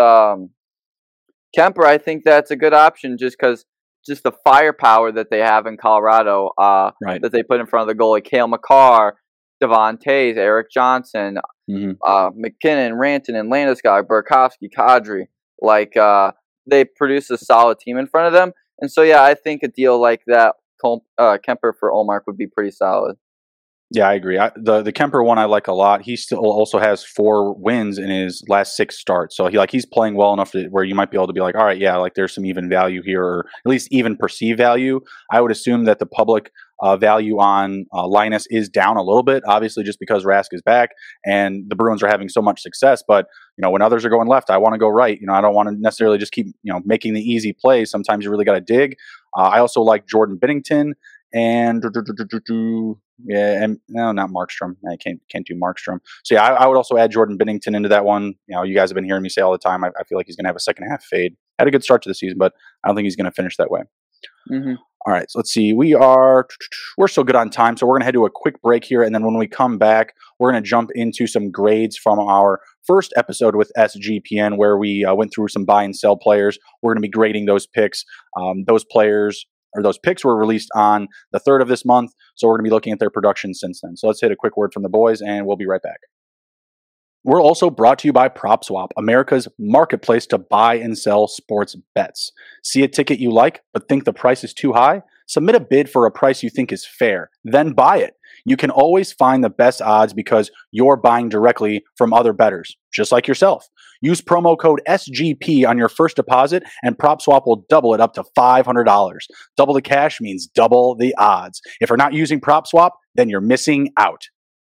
Kemper, I think that's a good option just because just the firepower that they have in Colorado that they put in front of the goalie. Cale Makar, Devon Toews, Eric Johnson, McKinnon, Rantanen, Landeskog, Burakovsky, Kadri. Like, they produce a solid team in front of them. And so, yeah, I think a deal like that, Kemper for Ullmark would be pretty solid. Yeah, I agree. The Kemper one I like a lot. He still also has 4 wins in his last 6 starts. So he's playing well enough where you might be able to be like, all right, yeah, like there's some even value here, or at least even perceived value. I would assume that the public value on Linus is down a little bit, obviously just because Rask is back and the Bruins are having so much success. But, when others are going left, I want to go right. I don't want to necessarily just keep, making the easy plays. Sometimes you really got to dig. I also like Jordan Binnington and and no, not Markstrom. I can't do Markstrom. So yeah, I would also add Jordan Binnington into that one. You guys have been hearing me say all the time, I feel like he's going to have a second half fade. Had a good start to the season, but I don't think he's going to finish that way. Mm-hmm. All right, so let's see. We're still good on time, so we're going to head to a quick break here, and then when we come back, we're going to jump into some grades from our first episode with SGPN, where we went through some buy and sell players. We're going to be grading those picks. Those picks were released on the 3rd of this month, so we're going to be looking at their production since then. So let's hit a quick word from the boys, and we'll be right back. We're also brought to you by PropSwap, America's marketplace to buy and sell sports bets. See a ticket you like, but think the price is too high? Submit a bid for a price you think is fair, then buy it. You can always find the best odds because you're buying directly from other bettors, just like yourself. Use promo code SGP on your first deposit, and PropSwap will double it up to $500. Double the cash means double the odds. If you're not using PropSwap, then you're missing out.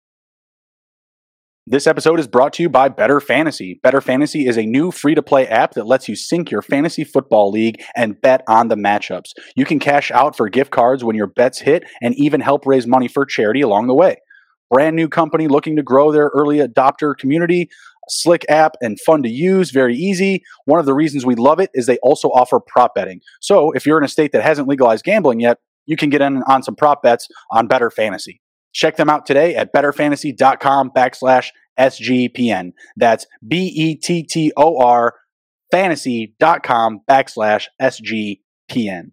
This episode is brought to you by Better Fantasy. Better Fantasy is a new free-to-play app that lets you sync your fantasy football league and bet on the matchups. You can cash out for gift cards when your bets hit and even help raise money for charity along the way. Brand new company looking to grow their early adopter community. Slick app and fun to use, very easy. One of the reasons we love it is they also offer prop betting. So if you're in a state that hasn't legalized gambling yet, you can get in on some prop bets on Better Fantasy. Check them out today at betterfantasy.com/SGPN. That's BETTOR fantasy.com/SGPN.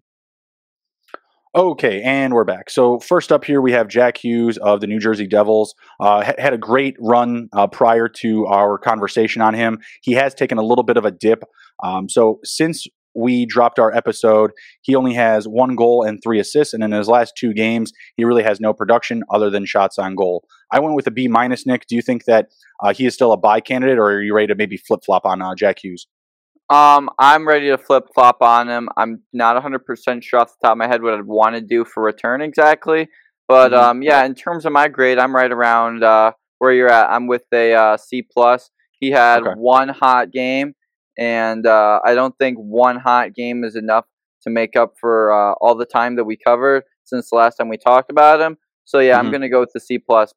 Okay, and we're back. So first up here, we have Jack Hughes of the New Jersey Devils. Had a great run prior to our conversation on him. He has taken a little bit of a dip. So since we dropped our episode, he only has 1 goal and 3 assists, and in his last 2 games, he really has no production other than shots on goal. I went with a B-. Nick, do you think that he is still a buy candidate, or are you ready to maybe flip-flop on Jack Hughes? I'm ready to flip-flop on him. I'm not 100% sure off the top of my head what I'd want to do for return exactly, but yeah, in terms of my grade, I'm right around where you're at. I'm with a C+. He had 1 hot game, and I don't think 1 hot game is enough to make up for all the time that we covered since the last time we talked about him. So yeah, I'm going to go with the C+, but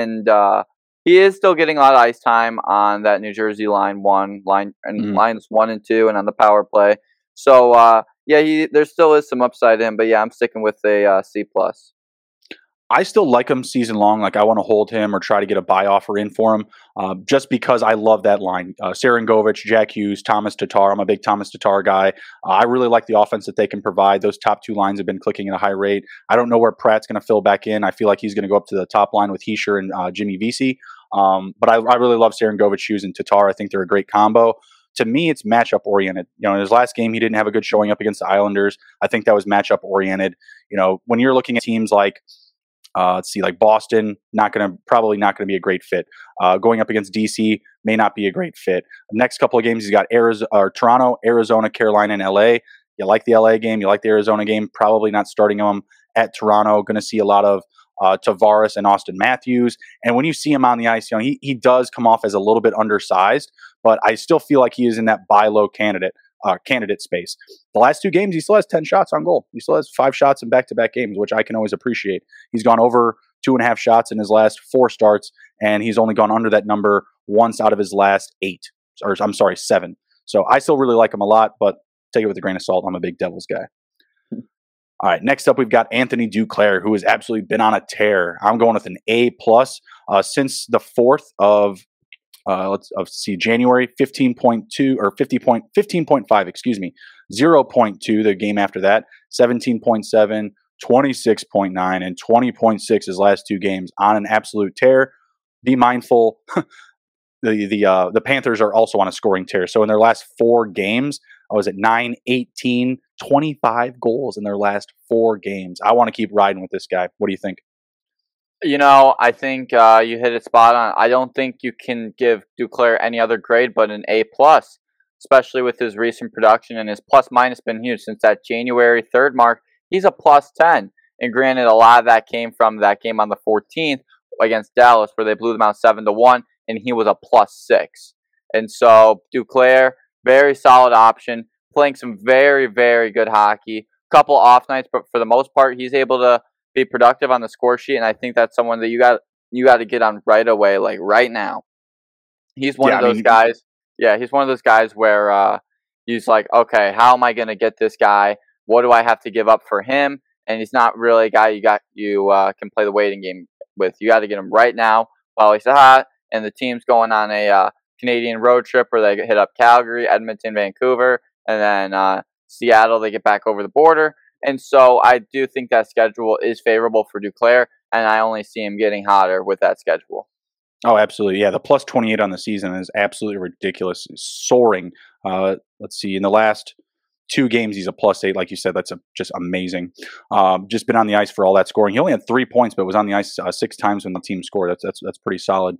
he is still getting a lot of ice time on that New Jersey lines 1 and 2 and on the power play. So yeah, there still is some upside in, but yeah, I'm sticking with a C+. I still like him season long. Like, I want to hold him or try to get a buy offer in for him just because I love that line. Sarangovic, Jack Hughes, Thomas Tatar. I'm a big Thomas Tatar guy. I really like the offense that they can provide. Those top 2 lines have been clicking at a high rate. I don't know where Pratt's going to fill back in. I feel like he's going to go up to the top line with Hischier and Jimmy Vesey. But I really love Sarangovic, Hughes, and Tatar. I think they're a great combo. To me, it's matchup oriented. In his last game, he didn't have a good showing up against the Islanders. I think that was matchup oriented. When you're looking at teams like like Boston, probably not going to be a great fit. Going up against DC may not be a great fit. The next couple of games, he's got Toronto, Arizona, Carolina, and LA. You like the LA game, you like the Arizona game. Probably not starting him at Toronto. Going to see a lot of Tavares and Austin Matthews. And when you see him on the ice, he does come off as a little bit undersized, but I still feel like he is in that buy low candidate space. The last 2 games, he still has 10 shots on goal. He still has 5 shots in back-to-back games, which I can always appreciate. He's gone over 2.5 shots in his last 4 starts, and he's only gone under that number once out of his last 7. So I still really like him a lot, but take it with a grain of salt. I'm a big Devils guy. All right, next up, we've got Anthony Duclair, who has absolutely been on a tear. I'm going with an A+. Since the 4th of January, 15.2 or 15.5, 0.2 the game after that, 17.7, 26.9, and 20.6 his last 2 games on an absolute tear. Be mindful, the Panthers are also on a scoring tear. So in their last 4 games, I was at 9, 18, 25 goals in their last 4 games. I want to keep riding with this guy. What do you think? I think you hit it spot on. I don't think you can give Duclair any other grade but an A+, especially with his recent production, and his plus-minus been huge since that January 3rd mark. He's a +10. And granted, a lot of that came from that game on the 14th against Dallas, where they blew them out 7-1, and he was a +6. And so Duclair, very solid option, playing some very, very good hockey. Couple off nights, but for the most part, he's able to be productive on the score sheet, and I think that's someone that you got to get on right away, like right now. He's one of those guys. Yeah, he's one of those guys where he's like, okay, how am I going to get this guy? What do I have to give up for him? And he's not really a guy you can play the waiting game with. You got to get him right now while he's hot, and the team's going on a Canadian road trip where they hit up Calgary, Edmonton, Vancouver, and then Seattle. They get back over the border. And so I do think that schedule is favorable for Duclair, and I only see him getting hotter with that schedule. Oh, absolutely. Yeah, the +28 on the season is absolutely ridiculous. It's soaring. Let's see. In the last 2 games, he's a +8. Like you said, that's just amazing. Just been on the ice for all that scoring. He only had 3 points, but was on the ice 6 times when the team scored. That's pretty solid.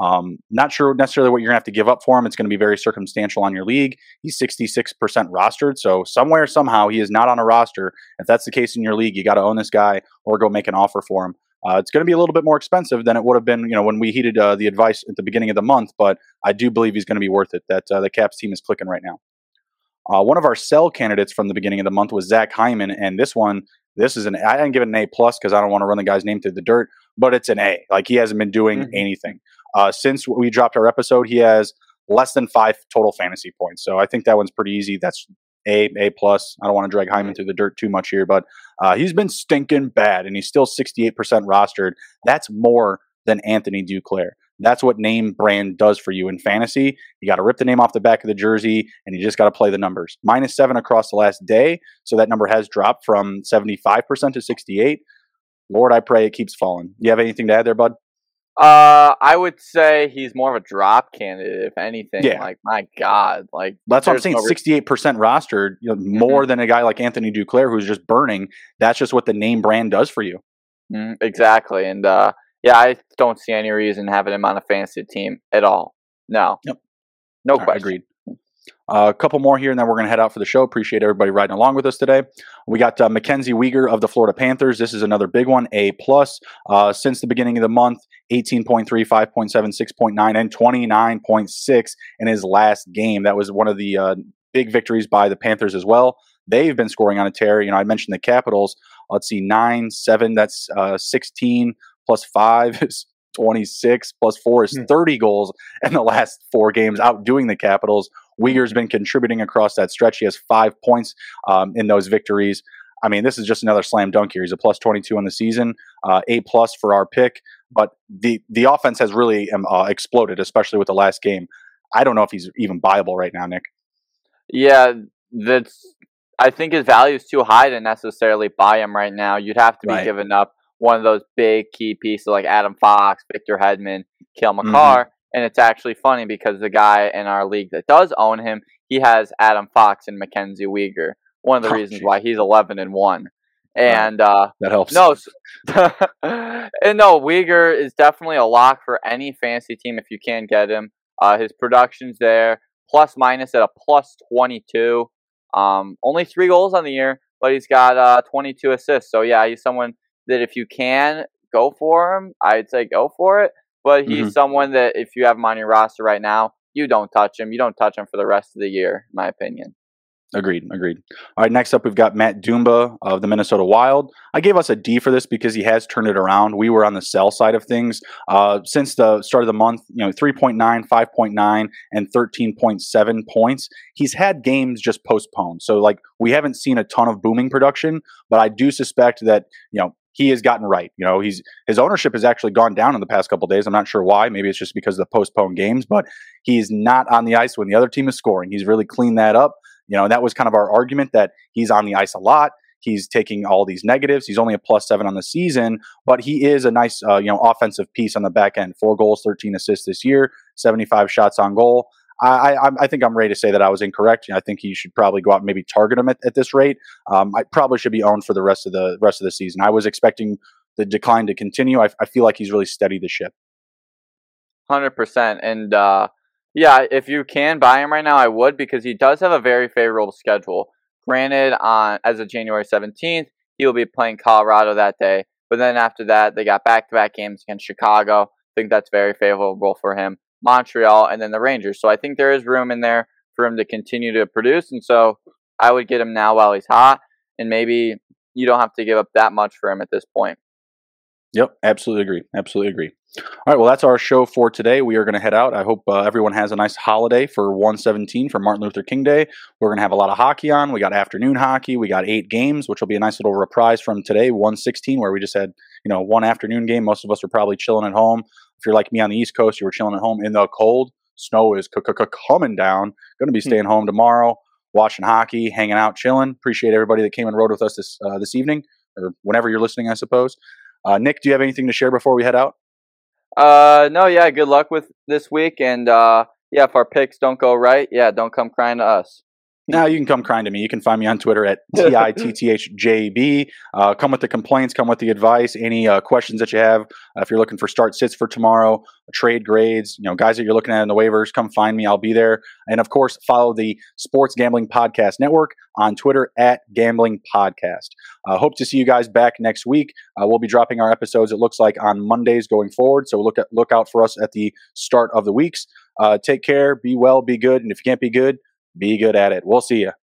Not sure necessarily what you're going to have to give up for him. It's going to be very circumstantial on your league. He's 66% rostered, so somewhere, somehow, he is not on a roster. If that's the case in your league, you got to own this guy or go make an offer for him. It's going to be a little bit more expensive than it would have been, when we heeded the advice at the beginning of the month, but I do believe he's going to be worth it. That the Caps team is clicking right now. One of our sell candidates from the beginning of the month was Zach Hyman, and this is I didn't give it an A+ because I don't want to run the guy's name through the dirt, but it's an A. Like, he hasn't been doing anything. Since we dropped our episode, he has less than 5 total fantasy points. So I think that one's pretty easy. That's A+. I don't want to drag Hyman through the dirt too much here, but he's been stinking bad, and he's still 68% rostered. That's more than Anthony Duclair. That's what name brand does for you in fantasy. You got to rip the name off the back of the jersey, and you just got to play the numbers. -7 across the last day, so that number has dropped from 75% to 68. Lord, I pray it keeps falling. You have anything to add there, bud? I would say he's more of a drop candidate, if anything. Yeah. Like, my God, like that's what I'm saying. 68% rostered, more than a guy like Anthony Duclair who's just burning. That's just what the name brand does for you. Exactly, and yeah, I don't see any reason having him on a fantasy team at all. No, Yep. No All right, question. agreed. A couple more here, and then we're going to head out for the show. Appreciate everybody riding along with us today. We got Mackenzie Weegar of the Florida Panthers. This is another big one, A+. Since the beginning of the month, 18.3, 5.7, 6.9, and 29.6 in his last game. That was one of the big victories by the Panthers as well. They've been scoring on a tear. I mentioned the Capitals. Let's see, 9, 7, that's 16, plus 5 is 26, plus 4 is 30 goals in the last 4 games, outdoing the Capitals. Weegar's been contributing across that stretch. He has 5 points in those victories. This is just another slam dunk here. He's a +22 on the season, A+ for our pick. But the offense has really exploded, especially with the last game. I don't know if he's even buyable right now, Nick. Yeah, I think his value is too high to necessarily buy him right now. You'd have to be giving up one of those big key pieces like Adam Fox, Victor Hedman, Cale Makar. And it's actually funny because the guy in our league that does own him, he has Adam Fox and Mackenzie Weegar. One of the reasons why he's 11-1. And that helps. No, Weegar is definitely a lock for any fantasy team if you can get him. His production's there, plus minus at a +22. Only 3 goals on the year, but he's got 22 assists. So yeah, he's someone that if you can go for him, I'd say go for it. But he's someone that if you have him on your roster right now, you don't touch him. You don't touch him for the rest of the year, in my opinion. Agreed. All right, next up we've got Matt Dumba of the Minnesota Wild. I gave us a D for this because he has turned it around. We were on the sell side of things. Since the start of the month, 3.9, 5.9, and 13.7 points. He's had games just postponed. So we haven't seen a ton of booming production, but I do suspect that, he has gotten right. His ownership has actually gone down in the past couple of days. I'm not sure why. Maybe it's just because of the postponed games, but he's not on the ice when the other team is scoring. He's really cleaned that up. That was kind of our argument that he's on the ice a lot. He's taking all these negatives. He's only a +7 on the season, but he is a nice, offensive piece on the back end. 4 goals, 13 assists this year, 75 shots on goal. I think I'm ready to say that I was incorrect. I think he should probably go out and maybe target him at this rate. I probably should be owned for the rest of the season. I was expecting the decline to continue. I feel like he's really steadied the ship. 100%. And yeah, if you can buy him right now, I would, because he does have a very favorable schedule. Granted, as of January 17th, he will be playing Colorado that day. But then after that, they got back-to-back games against Chicago. I think that's very favorable for him. Montreal, and then the Rangers. So I think there is room in there for him to continue to produce. And so I would get him now while he's hot. And maybe you don't have to give up that much for him at this point. Yep, absolutely agree. Absolutely agree. All right, well, that's our show for today. We are going to head out. I hope everyone has a nice holiday for 1/17 for Martin Luther King Day. We're going to have a lot of hockey on. We got afternoon hockey. We got 8 games, which will be a nice little reprise from today, 1/16, where we just had, one afternoon game. Most of us were probably chilling at home. If you're like me on the East Coast, you were chilling at home in the cold. Snow is coming down. Going to be staying home tomorrow, watching hockey, hanging out, chilling. Appreciate everybody that came and rode with us this evening, or whenever you're listening, I suppose. Nick, do you have anything to share before we head out? No, yeah, good luck with this week. And, if our picks don't go right, don't come crying to us. No, you can come crying to me. You can find me on Twitter at TITTHJB. Come with the complaints, come with the advice, any questions that you have. If you're looking for start sits for tomorrow, trade grades, guys that you're looking at in the waivers, come find me. I'll be there. And of course, follow the Sports Gambling Podcast Network on Twitter at Gambling Podcast. Hope to see you guys back next week. We'll be dropping our episodes, it looks like, on Mondays going forward. So look out for us at the start of the weeks. Take care, be well, be good. And if you can't be good at it. We'll see you.